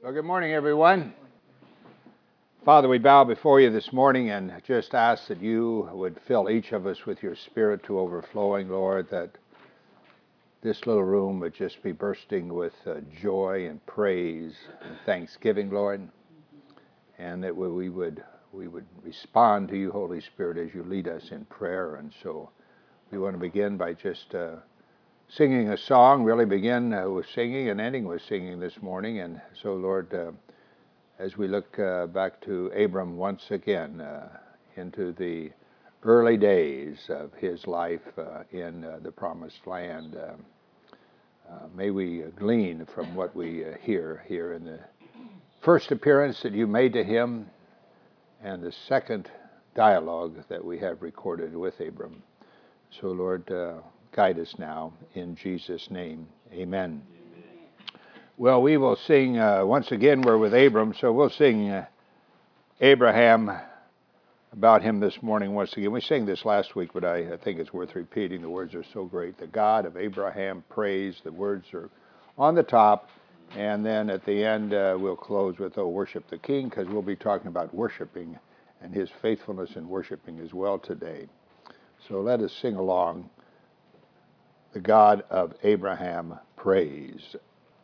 Well, good morning, everyone. Father, we bow before you this morning and just ask that you would fill each of us with your Spirit to overflowing, Lord, that this little room would just be bursting with joy and praise and thanksgiving, Lord, and that we would respond to you, Holy Spirit, as you lead us in prayer. And so we want to begin by just singing a song, really begin with singing and ending with singing this morning. And so, Lord, as we look back to Abram once again into the early days of his life in the Promised Land, may we glean from what we hear here in the first appearance that you made to him and the second dialogue that we have recorded with Abram. So, Lord, guide us now in Jesus' name. Amen. Well, we will sing, once again, we're with Abram, so we'll sing Abraham about him this morning once again. We sang this last week, but I think it's worth repeating. The words are so great. The God of Abraham praise. The words are on the top, and then at the end we'll close with, oh, worship the King, because we'll be talking about worshiping and his faithfulness in worshiping as well today. So let us sing along. The God of Abraham praise.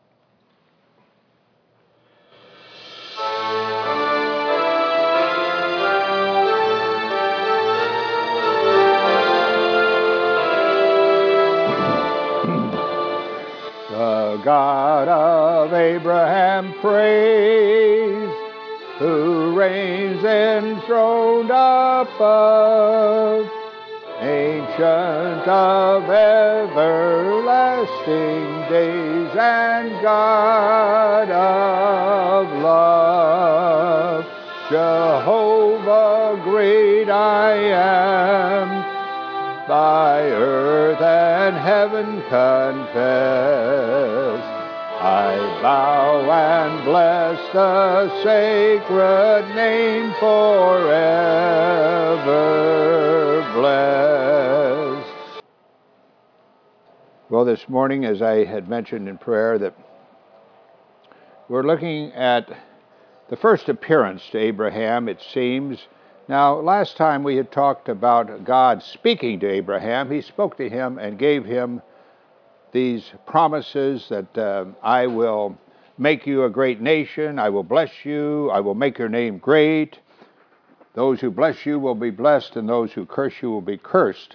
The God of Abraham praise, who reigns enthroned above, ancient of everlasting days and God of love. Jehovah great I am, by earth and heaven confess. I bow and bless the sacred name forever blessed. Well, this morning, as I had mentioned in prayer, that we're looking at the first appearance to Abraham, it seems. Now, last time we had talked about God speaking to Abraham. He spoke to him and gave him these promises that I will make you a great nation, I will bless you, I will make your name great. Those who bless you will be blessed, and those who curse you will be cursed.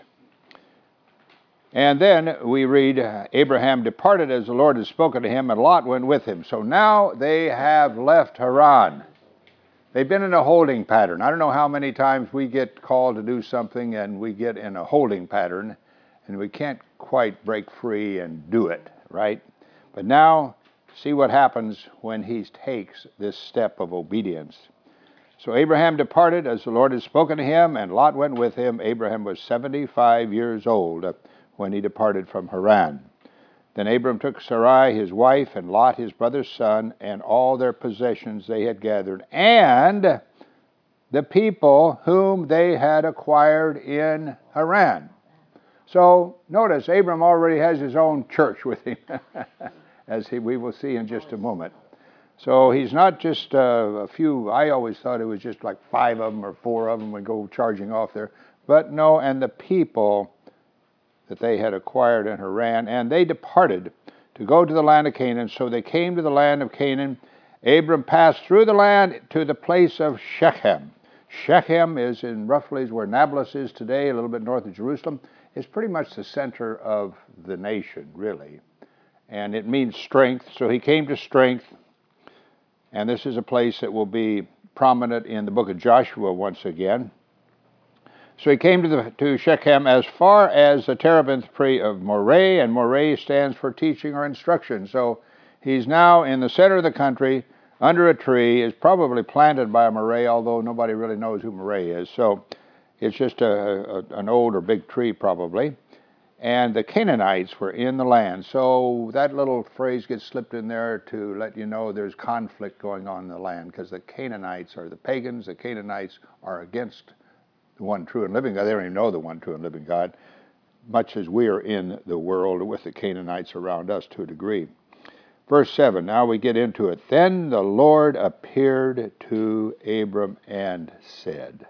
And then we read, Abraham departed as the Lord had spoken to him, and Lot went with him. So now they have left Haran. They've been in a holding pattern. I don't know how many times we get called to do something and we get in a holding pattern and we can't quite break free and do it, right? But now, see what happens when he takes this step of obedience. So Abraham departed as the Lord had spoken to him, and Lot went with him. Abraham was 75 years old when he departed from Haran. Then Abram took Sarai his wife, and Lot his brother's son, and all their possessions they had gathered, and the people whom they had acquired in Haran. So notice, Abram already has his own church with him, as we will see in just a moment. So he's not just a few. I always thought it was just like 5 of them or 4 of them would go charging off there. But no, and the people that they had acquired in Haran, and they departed to go to the land of Canaan. So they came to the land of Canaan. Abram passed through the land to the place of Shechem. Shechem is roughly where Nablus is today, a little bit north of Jerusalem. It's pretty much the center of the nation, really. And it means strength. So he came to strength. And this is a place that will be prominent in the book of Joshua once again. So he came to Shechem as far as the terebinth tree of Moreh, and Moreh stands for teaching or instruction. So he's now in the center of the country, under a tree, is probably planted by a Moreh, although nobody really knows who Moreh is. So it's just an old or big tree probably. And the Canaanites were in the land. So that little phrase gets slipped in there to let you know there's conflict going on in the land, because the Canaanites are the pagans. The Canaanites are against the one true and living God. They don't even know the one true and living God, much as we are in the world with the Canaanites around us to a degree. Verse 7, now we get into it. Then the Lord appeared to Abram and said,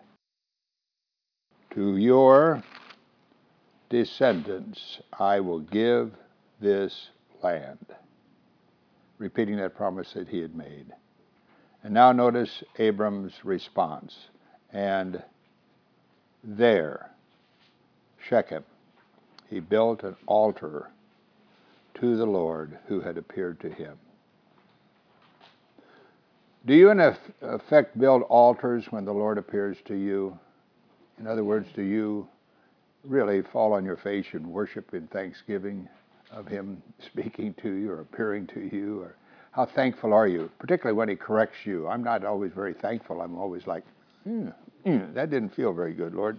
to your descendants I will give this land. Repeating that promise that he had made. And now notice Abram's response. And there, Shechem, he built an altar to the Lord who had appeared to him. Do you in effect build altars when the Lord appears to you? In other words, do you really fall on your face and worship in thanksgiving of him speaking to you or appearing to you? Or how thankful are you, particularly when he corrects you? I'm not always very thankful. I'm always like, that didn't feel very good, Lord.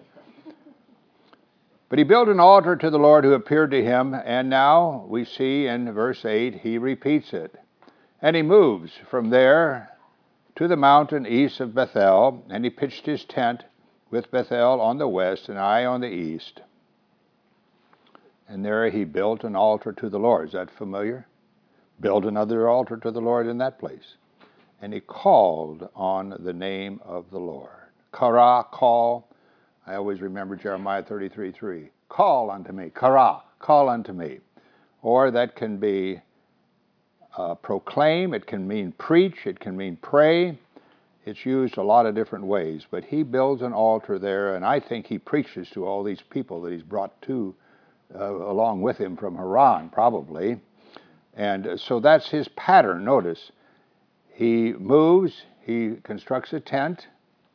But he built an altar to the Lord who appeared to him, and now we see in verse 8, he repeats it. And he moves from there to the mountain east of Bethel, and he pitched his tent with Bethel on the west and Ai on the east. And there he built an altar to the Lord. Is that familiar? Built another altar to the Lord in that place. And he called on the name of the Lord. Kara, call. I always remember Jeremiah 33:3. Call unto me. Kara, call unto me. Or that can be proclaim. It can mean preach. It can mean pray. It's used a lot of different ways. But he builds an altar there, and I think he preaches to all these people that he's brought to along with him from Haran, probably. And so that's his pattern. Notice, he moves, he constructs a tent,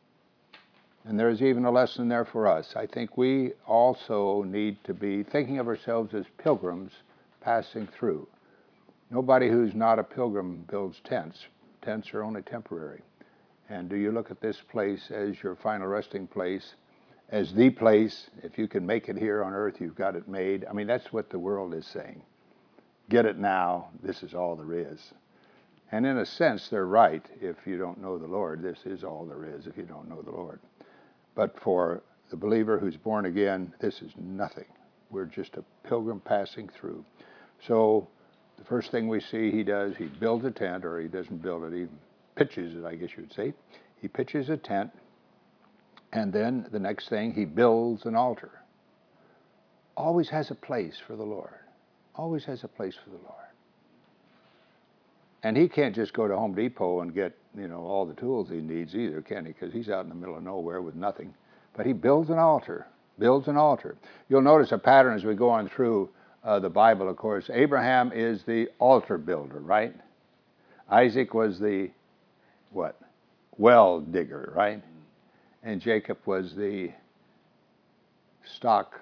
and there's even a lesson there for us. I think we also need to be thinking of ourselves as pilgrims passing through. Nobody who's not a pilgrim builds tents. Tents are only temporary. And do you look at this place as your final resting place, as the place? If you can make it here on earth, you've got it made. I mean, that's what the world is saying. Get it now. This is all there is. And in a sense, they're right. If you don't know the Lord, this is all there is if you don't know the Lord. But for the believer who's born again, this is nothing. We're just a pilgrim passing through. So the first thing we see he does, he builds a tent, or he doesn't build it, he pitches it, I guess you would say. He pitches a tent, and then the next thing, he builds an altar. Always has a place for the Lord. Always has a place for the Lord. And he can't just go to Home Depot and get, all the tools he needs either, can he? Because he's out in the middle of nowhere with nothing. But he builds an altar, builds an altar. You'll notice a pattern as we go on through the Bible, of course. Abraham is the altar builder, right? Isaac was the, what? Well digger, right? And Jacob was the stock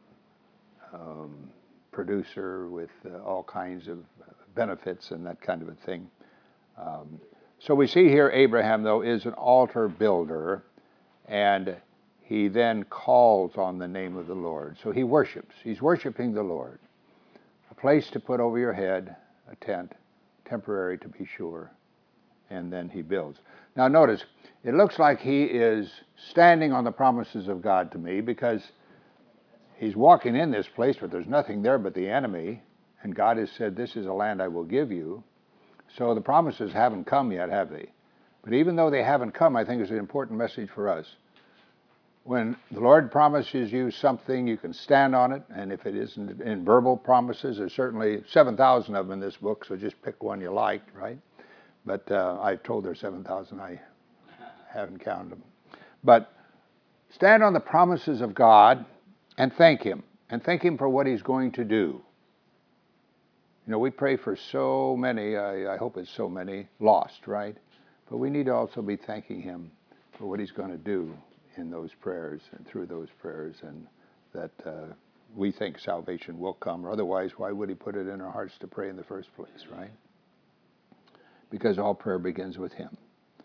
producer with all kinds of benefits and that kind of a thing. So we see here Abraham, though, is an altar builder, and he then calls on the name of the Lord. So he worships. He's worshiping the Lord. A place to put over your head, a tent, temporary to be sure, and then he builds. Now notice, it looks like he is standing on the promises of God to me, because he's walking in this place, but there's nothing there but the enemy, and God has said, this is a land I will give you. So the promises haven't come yet, have they? But even though they haven't come, I think it's an important message for us. When the Lord promises you something, you can stand on it, and if it isn't in verbal promises, there's certainly 7,000 of them in this book, so just pick one you like, right? But I told there's 7,000, I haven't counted them. But stand on the promises of God and thank him for what he's going to do. We pray for so many, I hope it's so many, lost, right? But we need to also be thanking him for what he's going to do in those prayers and through those prayers, and that we think salvation will come, or otherwise why would he put it in our hearts to pray in the first place, right? Because all prayer begins with him.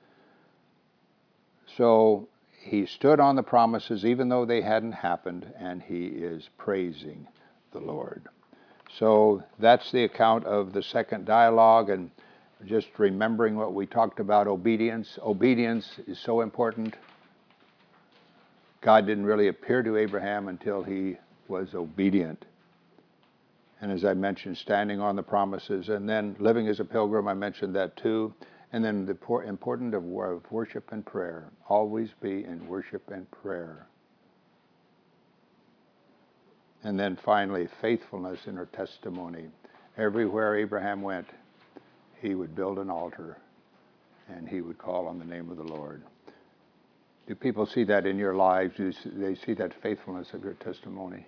So he stood on the promises even though they hadn't happened, and he is praising the Lord. So that's the account of the second dialogue, and just remembering what we talked about, obedience. Obedience is so important. God didn't really appear to Abraham until he was obedient. And as I mentioned, standing on the promises, and then living as a pilgrim, I mentioned that too. And then the importance of worship and prayer. Always be in worship and prayer. And then finally, faithfulness in her testimony. Everywhere Abraham went, he would build an altar and he would call on the name of the Lord. Do people see that in your lives? Do they see that faithfulness of your testimony?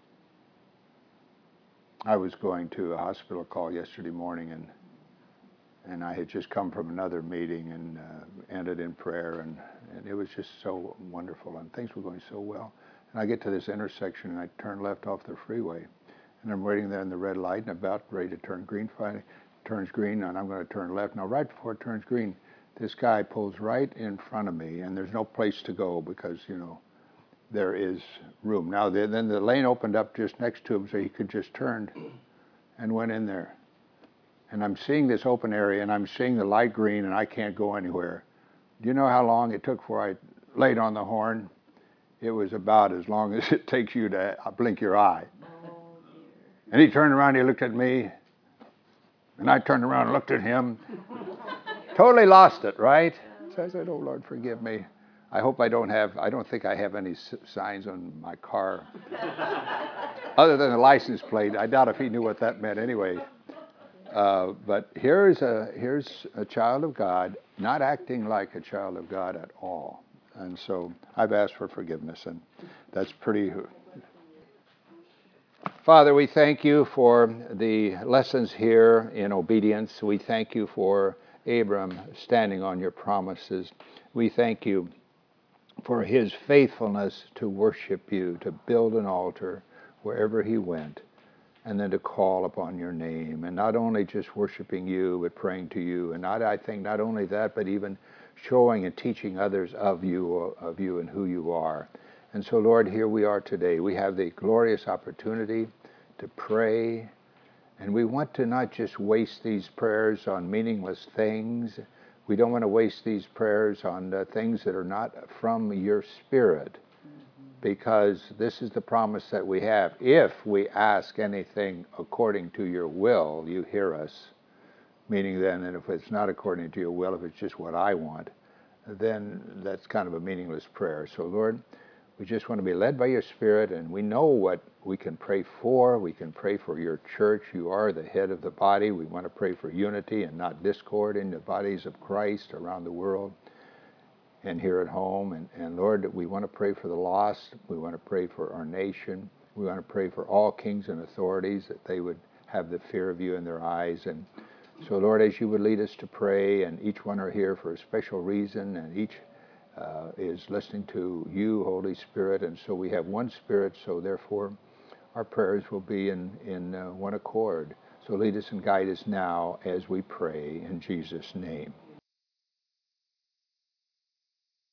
I was going to a hospital call yesterday morning, and I had just come from another meeting and ended in prayer, and it was just so wonderful, and things were going so well. And I get to this intersection, and I turn left off the freeway, and I'm waiting there in the red light, and about ready to turn green. Finally, it turns green, and I'm going to turn left. Now, right before it turns green, this guy pulls right in front of me, and there's no place to go because, there is room. Now, then the lane opened up just next to him, so he could just turn and went in there. And I'm seeing this open area, and I'm seeing the light green, and I can't go anywhere. Do you know how long it took before I laid on the horn? It was about as long as it takes you to blink your eye. And he turned around, he looked at me, and I turned around and looked at him. Totally lost it, right? So I said, "Oh, Lord, forgive me. I hope I don't think I have any signs on my car other than the license plate. I doubt if he knew what that meant anyway." But here's a child of God not acting like a child of God at all. And so I've asked for forgiveness, and that's pretty. Father, we thank you for the lessons here in obedience. We thank you for Abram standing on your promises. We thank you for his faithfulness to worship you, to build an altar wherever he went, and then to call upon your name, and not only just worshiping you, but praying to you, and I think not only that, but even showing and teaching others of you and who you are. And so, Lord, here we are today. We have the glorious opportunity to pray, and we want to not just waste these prayers on meaningless things. We don't want to waste these prayers on things that are not from your Spirit, because this is the promise that we have. If we ask anything according to your will, you hear us. Meaning then that if it's not according to your will, if it's just what I want, then that's kind of a meaningless prayer. So, Lord, we just want to be led by your Spirit, and we know what we can pray for. We can pray for your church. You are the head of the body. We want to pray for unity and not discord in the bodies of Christ around the world and here at home. And Lord, we want to pray for the lost. We want to pray for our nation. We want to pray for all kings and authorities, that they would have the fear of you in their eyes. And so, Lord, as you would lead us to pray, and each one are here for a special reason, and each is listening to you, Holy Spirit, and so we have one Spirit, so therefore our prayers will be in one accord. So lead us and guide us now as we pray in Jesus' name.